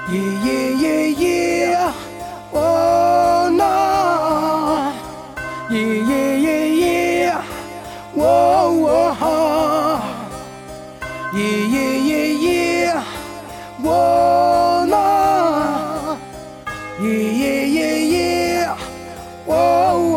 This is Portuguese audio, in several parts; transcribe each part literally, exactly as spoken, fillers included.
Yeah, yeah, yeah, yeah. Oh no. Yeah, yeah, yeah, yeah. Whoa, whoa. Yeah, yeah, yeah, yeah. Whoa, no. Yeah, yeah, yeah, yeah. Whoa,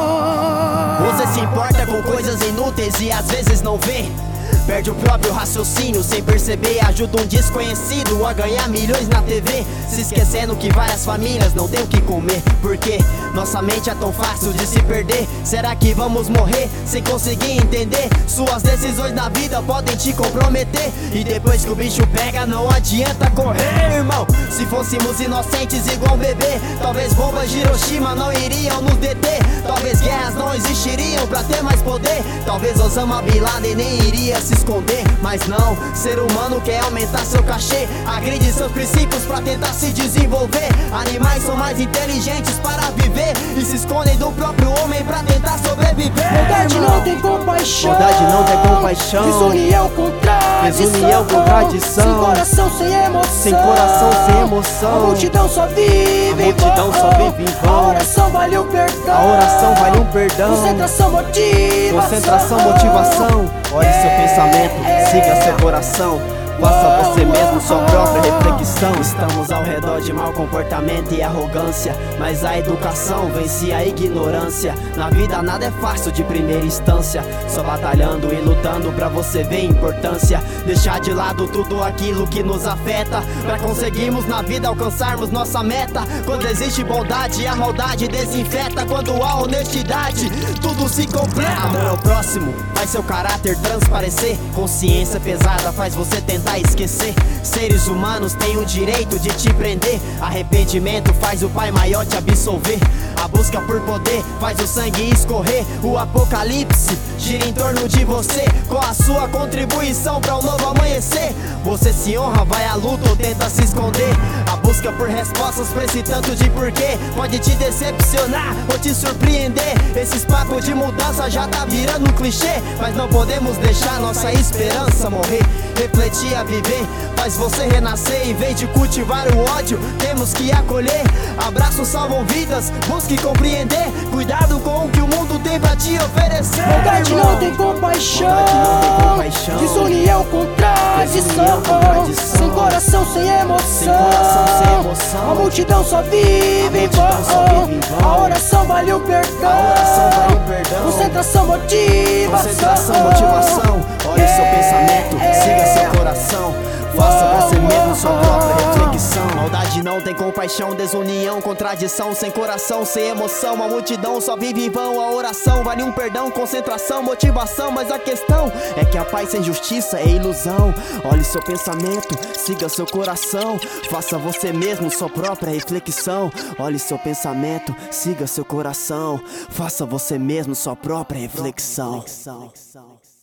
whoa. Você se importa com coisas inúteis e às vezes não vê. Perde o próprio raciocínio sem perceber. Ajuda um desconhecido a ganhar milhões na T V, se esquecendo que várias famílias não têm o que comer. Porque nossa mente é tão fácil de se perder. Será que vamos morrer sem conseguir entender? Suas decisões na vida podem te comprometer. E depois que o bicho pega não adianta correr, irmão. Se fôssemos inocentes igual um bebê, talvez bombas de Hiroshima não iriam nos deter. Talvez guerras não existiriam pra ter mais poder. Talvez Osama Bin Laden nem iria se esconder. Mas não, ser humano quer aumentar seu cachê, agride seus princípios pra tentar se desenvolver. Animais são mais inteligentes para viver e se escondem do próprio homem pra tentar sobreviver. Maldade não tem compaixão. Maldade não tem compaixão. Desunião, contradição. Desunião, contradição. Sem coração, sem emoção. Sem coração, sem emoção. A multidão só vive A multidão só vive em vão. A oração vale o perdão. A oração vale um perdão. Concentração, motivação. Concentração, motivação. Olhe seu pensamento, siga seu coração. Faça você mesmo sua própria reflexão. Estamos ao redor de mau comportamento e arrogância, mas a educação vence a ignorância. Na vida nada é fácil de primeira instância, só batalhando e lutando pra você ver a importância. Deixar de lado tudo aquilo que nos afeta, pra conseguirmos na vida alcançarmos nossa meta. Quando existe bondade, a maldade desinfeta. Quando há honestidade, tudo se completa. Amor ao próximo faz seu caráter transparecer. Consciência pesada faz você tentar esquecer. Seres humanos têm o direito de te prender. Arrependimento faz o Pai Maior te absolver. A busca por poder faz o sangue escorrer. O apocalipse gira em torno de você, com a sua contribuição pra um novo amanhecer. Você se honra, vai à luta ou tenta se esconder. A busca por respostas pra esse tanto de porquê pode te decepcionar ou te surpreender. Esses papos de mudança já tá virando um clichê, mas não podemos deixar nossa esperança morrer. Refletir a viver faz você renascer. Em vez de cultivar o ódio, temos que acolher. Abraços salvam vidas, busque compreender. Cuidado com o que o mundo tem pra te oferecer. Maldade não tem compaixão. Maldade não tem compaixão. Desunião, contradição. Desunião, contradição. Sem coração, sem emoção. Sem coração, sem emoção. A multidão só vive em vão. A oração vale o perdão. A oração vale o perdão. Concentração, motivação. Concentração, motivação. Olhe seu pensamento, siga seu coração. Faça você mesmo sua própria reflexão. Maldade não tem compaixão, desunião, contradição. Sem coração, sem emoção, a multidão só vive em vão. A oração vale um perdão, concentração, motivação. Mas a questão é que a paz sem justiça é ilusão. Olhe seu pensamento, siga seu coração. Faça você mesmo sua própria reflexão. Olhe seu pensamento, siga seu coração. Faça você mesmo sua própria reflexão.